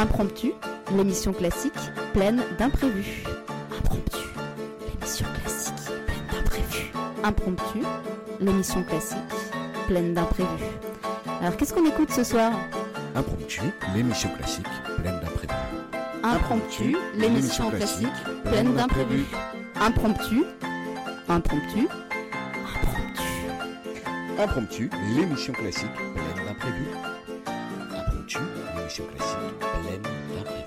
Impromptu, l'émission classique pleine d'imprévus. Impromptu, l'émission classique pleine d'imprévus. Impromptu, l'émission classique pleine d'imprévus. Alors qu'est-ce qu'on écoute ce soir ? Impromptu, l'émission classique pleine d'imprévus. Impromptu, l'émission classique pleine d'imprévus. Impromptu, impromptu, impromptu. Impromptu, l'émission classique pleine d'imprévus. Impromptu, l'émission classique pleine d'imprévus.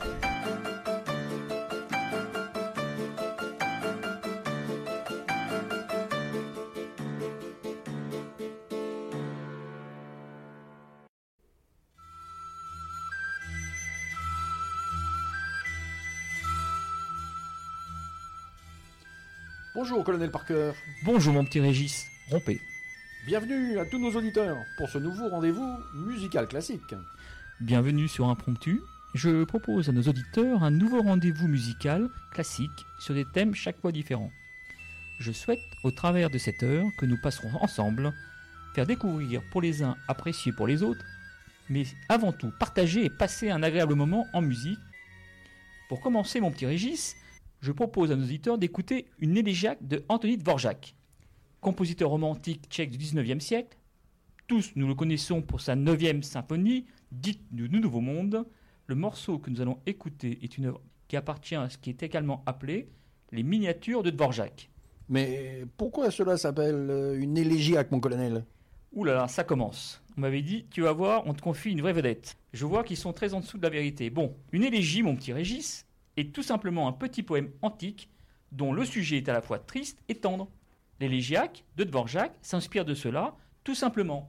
Bonjour, colonel Parker. Bonjour mon petit Régis, rompez. Bienvenue à tous nos auditeurs pour ce nouveau rendez-vous musical classique. Bienvenue sur Impromptu. Je propose à nos auditeurs un nouveau rendez-vous musical classique sur des thèmes chaque fois différents. Je souhaite, au travers de cette heure que nous passerons ensemble, faire découvrir pour les uns, apprécier pour les autres, mais avant tout partager et passer un agréable moment en musique. Pour commencer mon petit Régis, je propose à nos auditeurs d'écouter une élégiaque de Anthony Dvorak, compositeur romantique tchèque du XIXe siècle. Tous nous le connaissons pour sa 9e symphonie, dite du Nouveau Monde. Le morceau que nous allons écouter est une œuvre qui appartient à ce qui est également appelé les miniatures de Dvorak. Mais pourquoi cela s'appelle une élégiaque, mon colonel ? Ouh là là, ça commence. On m'avait dit, tu vas voir, on te confie une vraie vedette. Je vois qu'ils sont très en dessous de la vérité. Bon, une élégie, mon petit Régis, est tout simplement un petit poème antique dont le sujet est à la fois triste et tendre. L'élégiaque de Dvorak s'inspire de cela, tout simplement.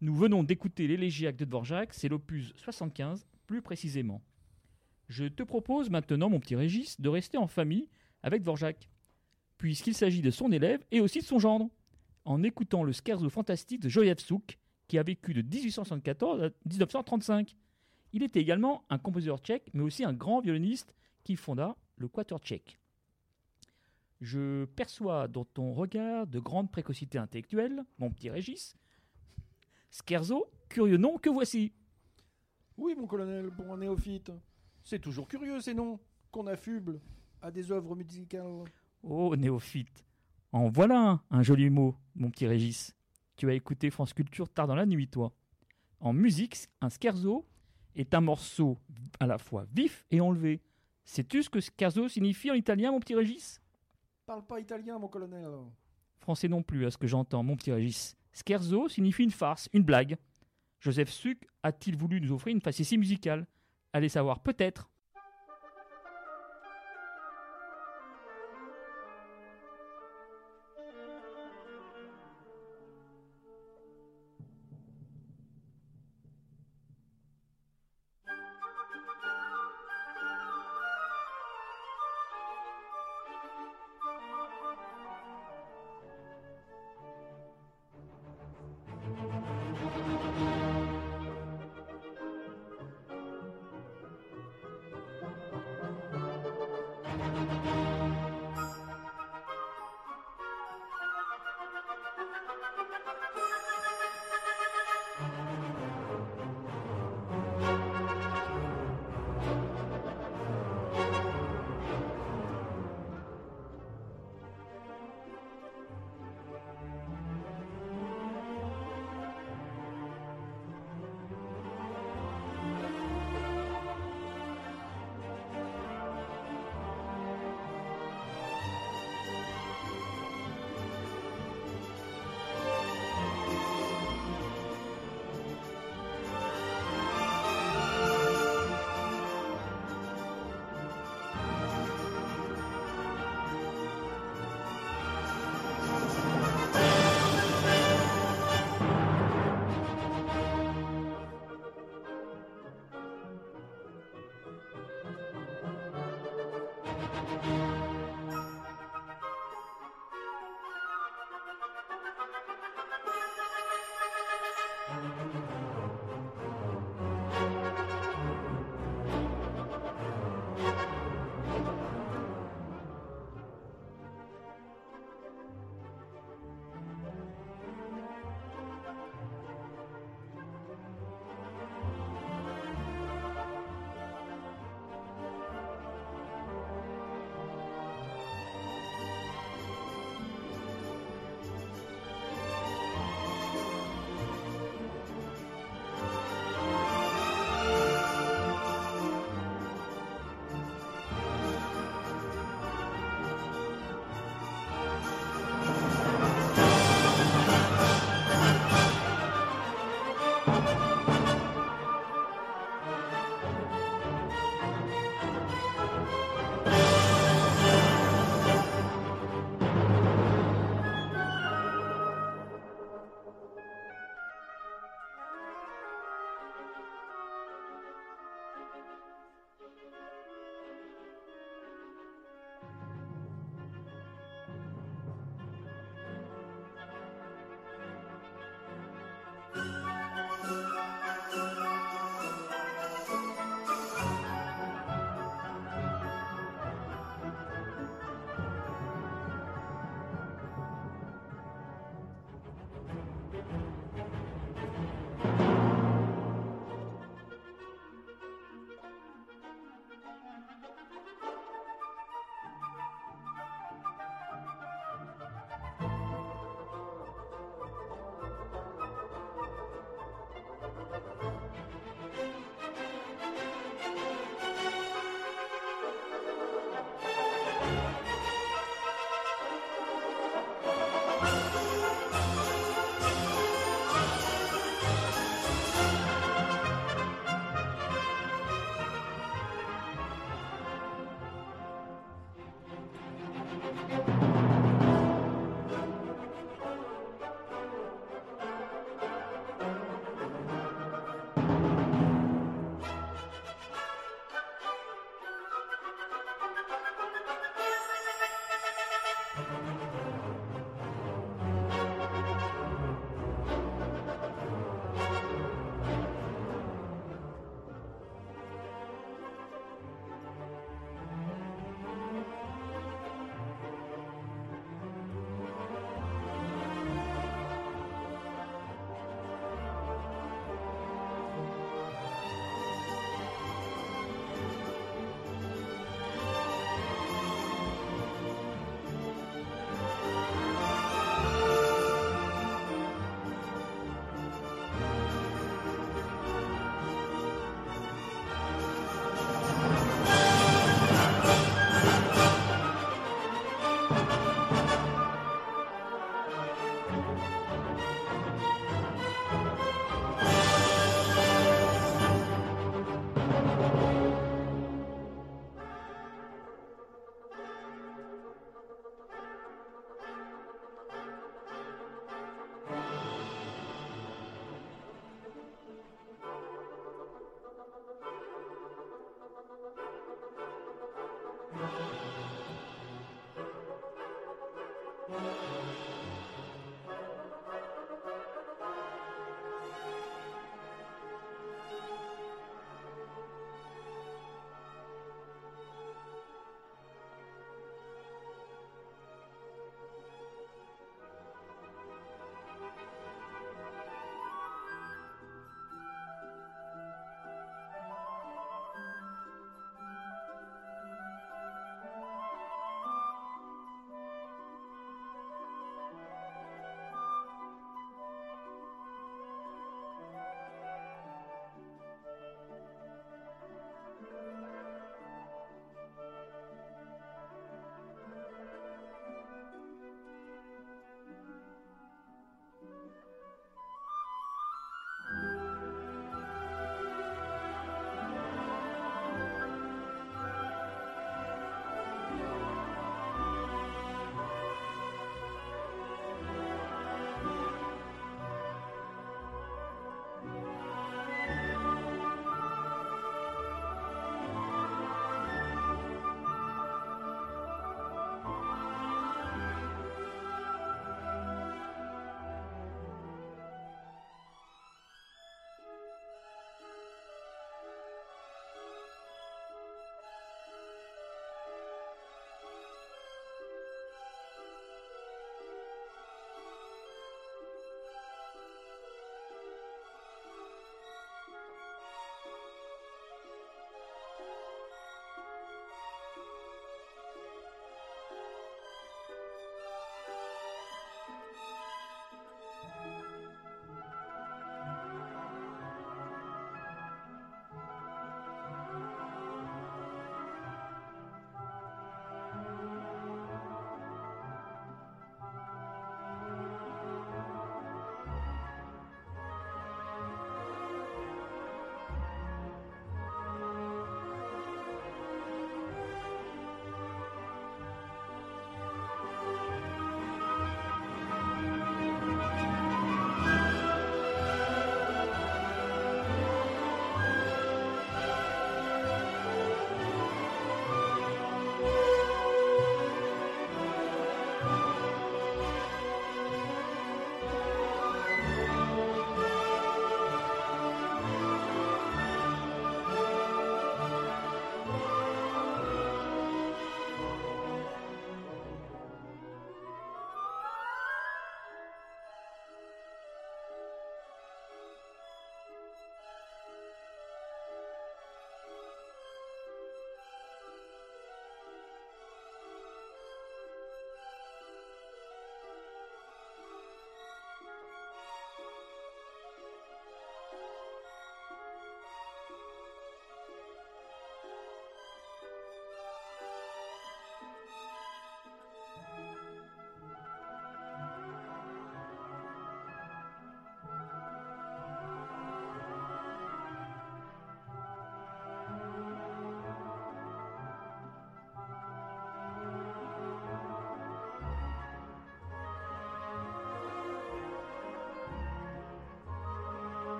Nous venons d'écouter l'élégiaque de Dvorak, c'est l'opus 75, plus précisément. Je te propose maintenant, mon petit Régis, de rester en famille avec Dvorak, puisqu'il s'agit de son élève et aussi de son gendre, en écoutant le scherzo fantastique de Josef Suk, qui a vécu de 1874 à 1935. Il était également un compositeur tchèque, mais aussi un grand violoniste qui fonda le Quatuor tchèque. Je perçois dans ton regard de grande précocité intellectuelle, mon petit Régis. Scherzo, curieux nom que voici. Oui, mon colonel, pour un néophyte. C'est toujours curieux ces noms qu'on affuble à des œuvres musicales. Oh, néophyte. En voilà un joli mot, mon petit Régis. Tu as écouté France Culture tard dans la nuit, toi. En musique, un scherzo est un morceau à la fois vif et enlevé. Sais-tu ce que scherzo signifie en italien, mon petit Régis ? Parle pas italien, mon colonel. Français non plus, à ce que j'entends, mon petit Régis. Scherzo signifie une farce, une blague. Josef Suk a-t-il voulu nous offrir une facétie musicale ? Allez savoir, peut-être.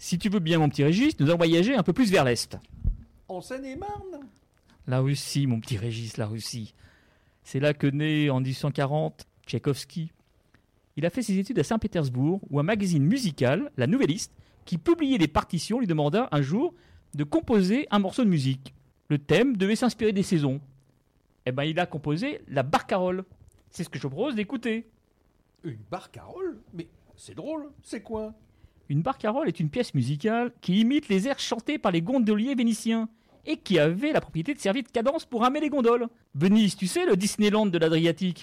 Si tu veux bien, mon petit Régis, nous allons voyager un peu plus vers l'Est. En Seine-et-Marne? La Russie, mon petit Régis, la Russie. C'est là que naît en 1840 Tchaïkovski. Il a fait ses études à Saint-Pétersbourg, où un magazine musical, La Nouvelliste, qui publiait des partitions, lui demanda un jour de composer un morceau de musique. Le thème devait s'inspirer des saisons. Eh ben, il a composé la barcarolle. C'est ce que je propose d'écouter. Une barcarolle? Mais c'est drôle, c'est quoi? Une barcarolle est une pièce musicale qui imite les airs chantés par les gondoliers vénitiens et qui avait la propriété de servir de cadence pour ramer les gondoles. Venise, tu sais, le Disneyland de l'Adriatique.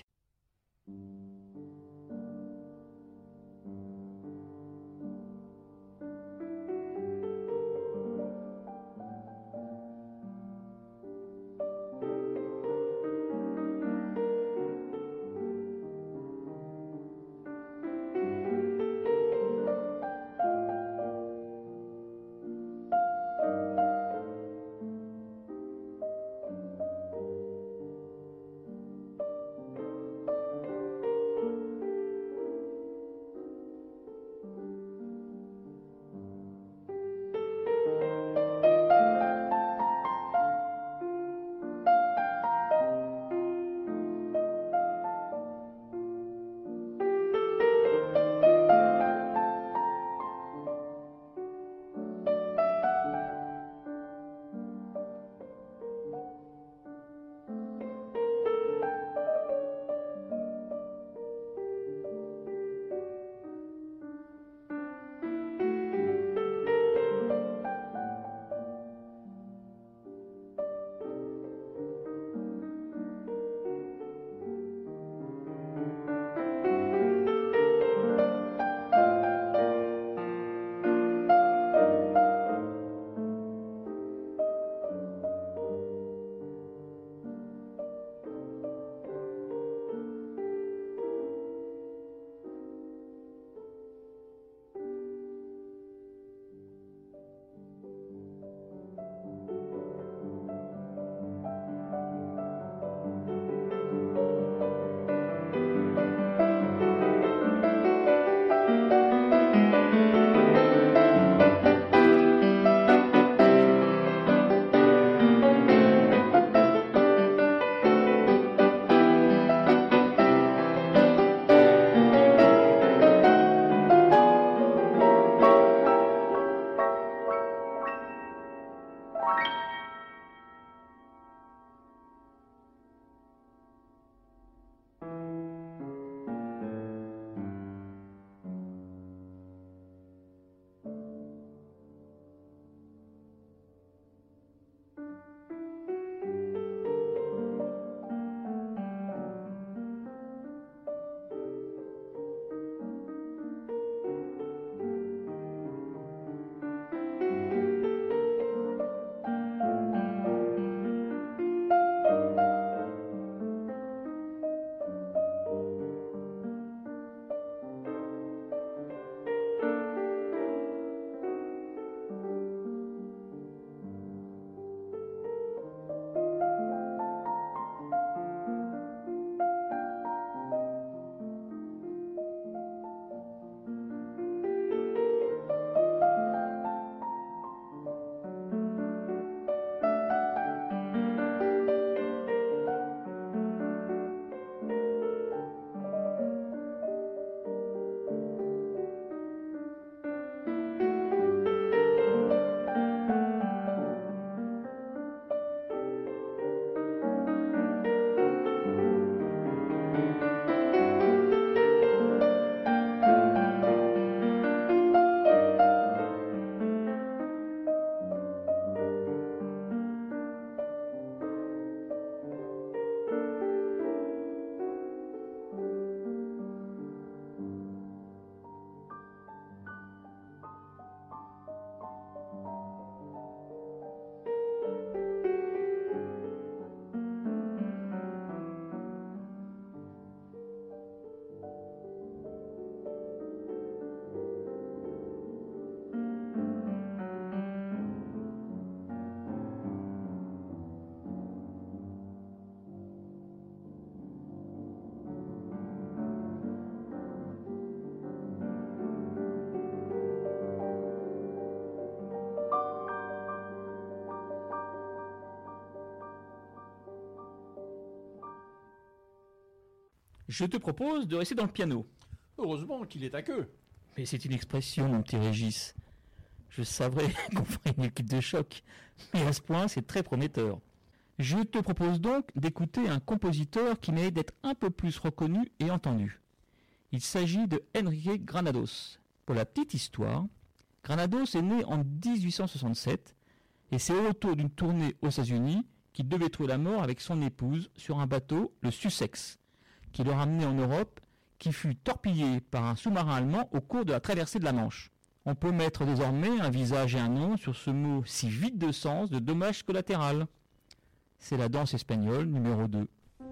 Je te propose de rester dans le piano. Heureusement qu'il est à queue. Mais c'est une expression, mon petit Régis. Je savais qu'on ferait une équipe de choc, mais à ce point, c'est très prometteur. Je te propose donc d'écouter un compositeur qui mérite d'être un peu plus reconnu et entendu. Il s'agit de Enrique Granados. Pour la petite histoire, Granados est né en 1867 et c'est au retour d'une tournée aux États-Unis qu'il devait trouver la mort avec son épouse sur un bateau, le Sussex, qui le ramenait en Europe, qui fut torpillé par un sous-marin allemand au cours de la traversée de la Manche. On peut mettre désormais un visage et un nom sur ce mot si vide de sens de dommage collatéral. C'est la danse espagnole numéro 2.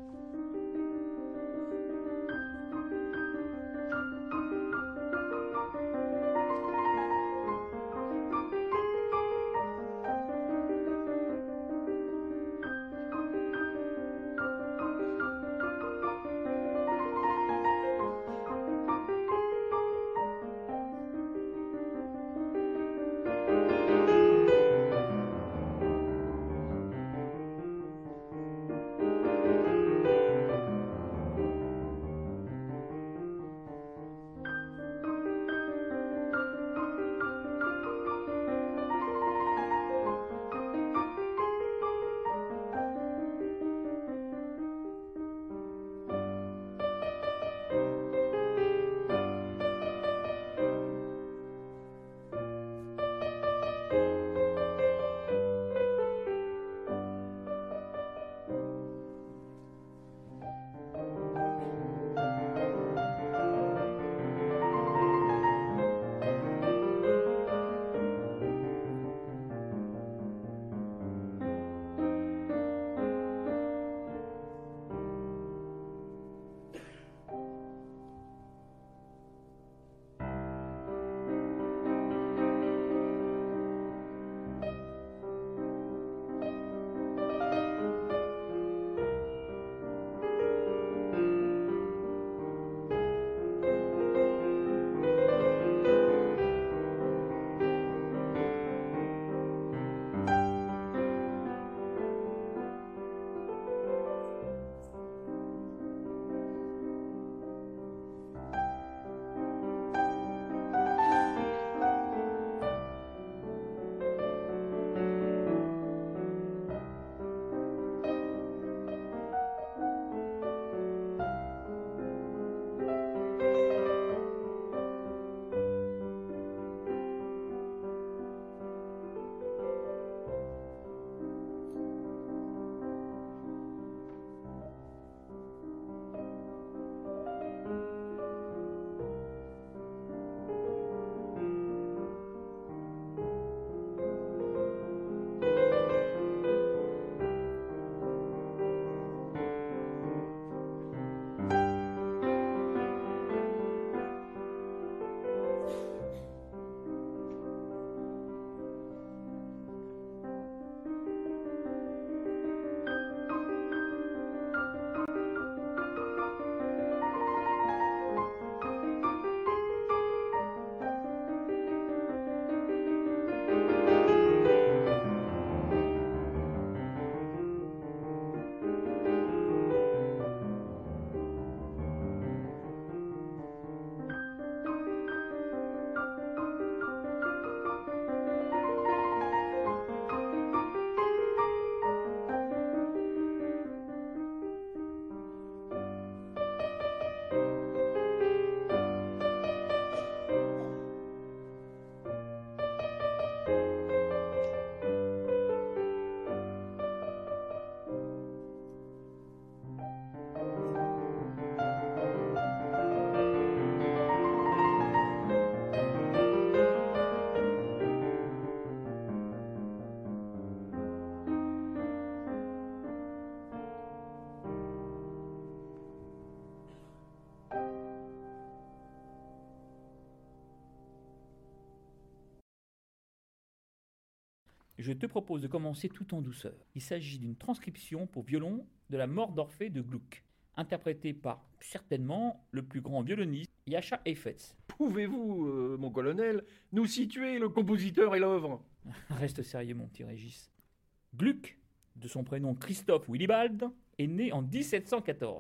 Je te propose de commencer tout en douceur. Il s'agit d'une transcription pour violon de la mort d'Orphée de Gluck, interprétée par, certainement, le plus grand violoniste, Jascha Heifetz. Pouvez-vous, mon colonel, nous situer le compositeur et l'œuvre ? Reste sérieux, mon petit Régis. Gluck, de son prénom Christoph Willibald, est né en 1714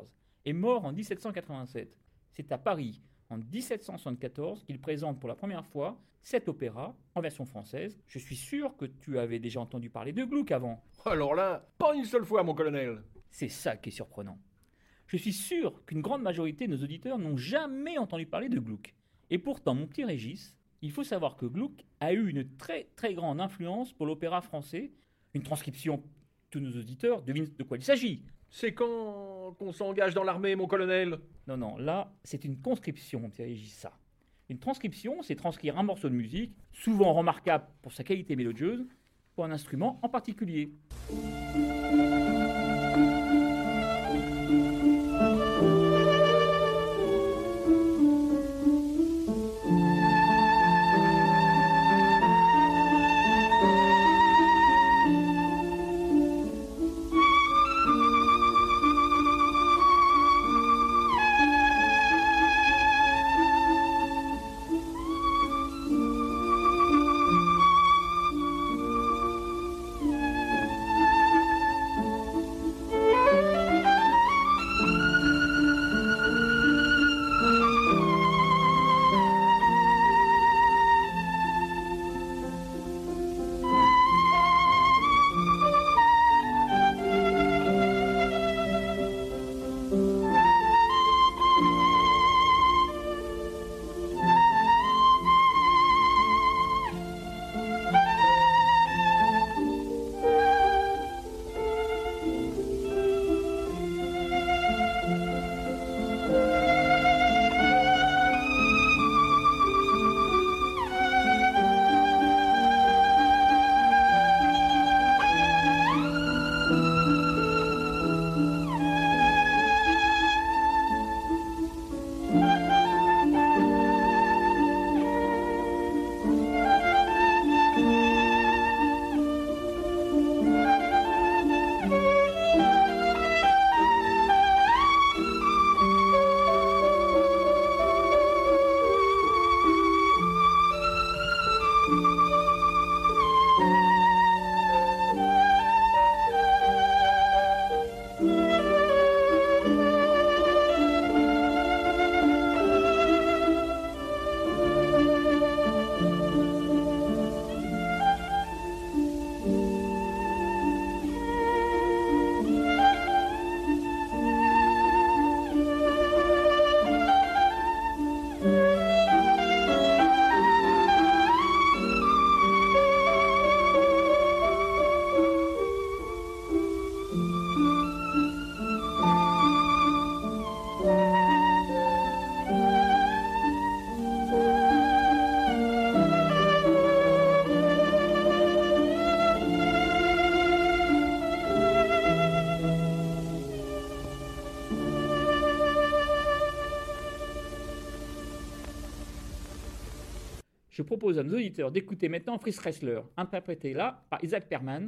est mort en 1787. C'est à Paris, en 1774, qu'il présente pour la première fois cet opéra en version française. Je suis sûr que tu avais déjà entendu parler de Gluck avant. Alors là, pas une seule fois, mon colonel. C'est ça qui est surprenant. Je suis sûr qu'une grande majorité de nos auditeurs n'ont jamais entendu parler de Gluck. Et pourtant, mon petit Régis, il faut savoir que Gluck a eu une très très grande influence pour l'opéra français. Une transcription, tous nos auditeurs devinent de quoi il s'agit. C'est quand qu'on s'engage dans l'armée, mon colonel? Non, là, c'est une conscription, mon petit Régis, ça. Une transcription, c'est transcrire un morceau de musique, souvent remarquable pour sa qualité mélodieuse, pour un instrument en particulier. Je propose à nos auditeurs d'écouter maintenant Fritz Ressler, interprété là par Isaac Perman.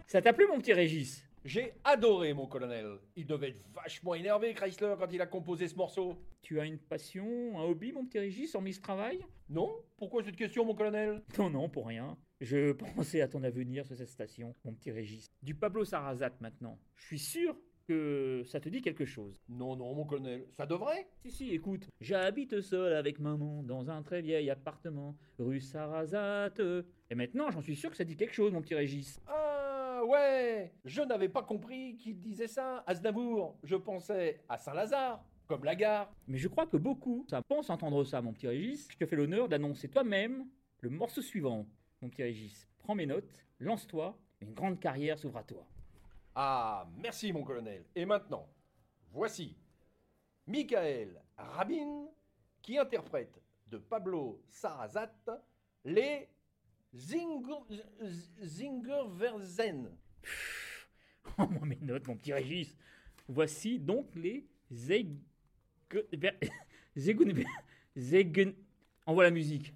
Ça t'a plu, mon petit Régis? J'ai adoré, mon colonel. Il devait être vachement énervé, Chrysler, quand il a composé ce morceau. Tu as une passion, un hobby, mon petit Régis, hormis ce travail? Non? Pourquoi cette question, mon colonel? Non, non, pour rien. Je pensais à ton avenir sur cette station, mon petit Régis. Du Pablo Sarrazat maintenant. Je suis sûr que ça te dit quelque chose. Non, non, mon colonel. Ça devrait? Si, écoute. J'habite seul avec maman dans un très vieil appartement, rue Sarrazat. Et maintenant, j'en suis sûr que ça dit quelque chose, mon petit Régis. Ah, ouais! Je n'avais pas compris qu'il disait ça, Aznavour. Je pensais à Saint-Lazare, comme la gare. Mais je crois que beaucoup, ça pense entendre ça, mon petit Régis. Je te fais l'honneur d'annoncer toi-même le morceau suivant, mon petit Régis. Prends mes notes, lance-toi, une grande carrière s'ouvre à toi. Ah, merci, mon colonel. Et maintenant, voici Michael Rabin qui interprète de Pablo Sarrazat les Zingerversen. Oh, moi mes notes, mon petit Régis. Voici donc les Zegen. Envoie la musique.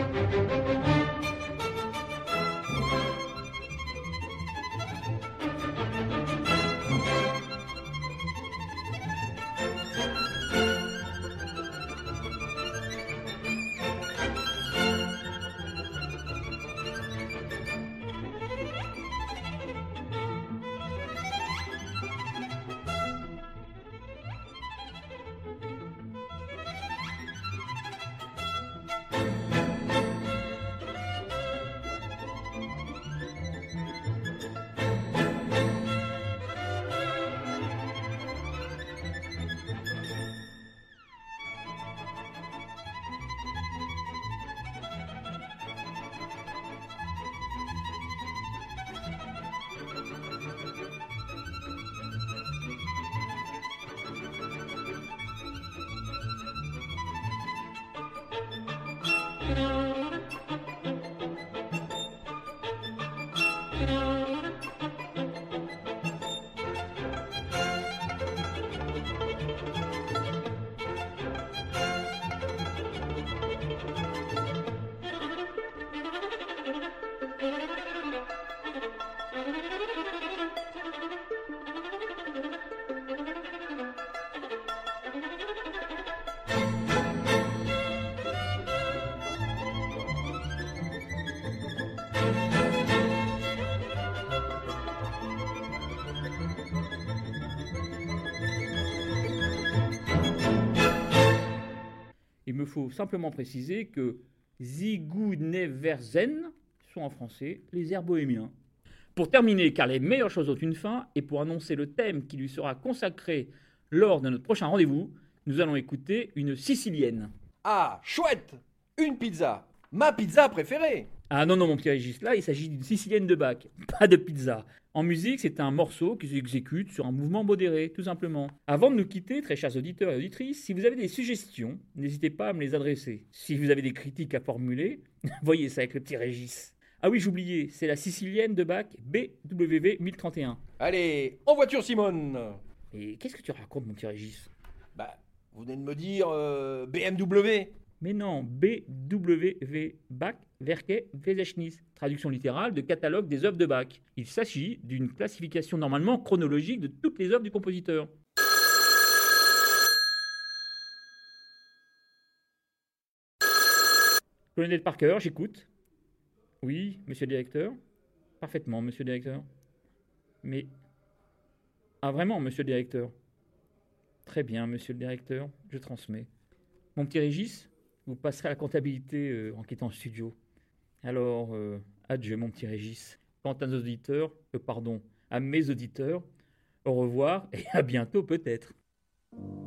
Il me faut simplement préciser que Zigouneverzen sont en français les airs bohémiens. Pour terminer, car les meilleures choses ont une fin, et pour annoncer le thème qui lui sera consacré lors de notre prochain rendez-vous, nous allons écouter une sicilienne. Ah, chouette! Une pizza! Ma pizza préférée! Ah non, mon petit Régis, là il s'agit d'une sicilienne de Bach, pas de pizza. En musique, c'est un morceau qui s'exécute sur un mouvement modéré, tout simplement. Avant de nous quitter, très chers auditeurs et auditrices, si vous avez des suggestions, n'hésitez pas à me les adresser. Si vous avez des critiques à formuler, voyez ça avec le petit Régis. Ah oui, j'oubliais, c'est la sicilienne de Bach BWV 1031. Allez, en voiture Simone! Et qu'est-ce que tu racontes, mon petit Régis? Bah, vous venez de me dire BMW. Mais non, BWV Bach Werke Verzeichnis, traduction littérale de catalogue des œuvres de Bach. Il s'agit d'une classification normalement chronologique de toutes les œuvres du compositeur. Colonel Parker, j'écoute. Oui, monsieur le directeur. Parfaitement, monsieur le directeur. Mais... Ah vraiment, monsieur le directeur. Très bien, monsieur le directeur, je transmets. Mon petit Régis, vous passerez à la comptabilité en quittant le studio. Alors, adieu mon petit Régis. Quant à nos auditeurs, à mes auditeurs, au revoir et à bientôt peut-être.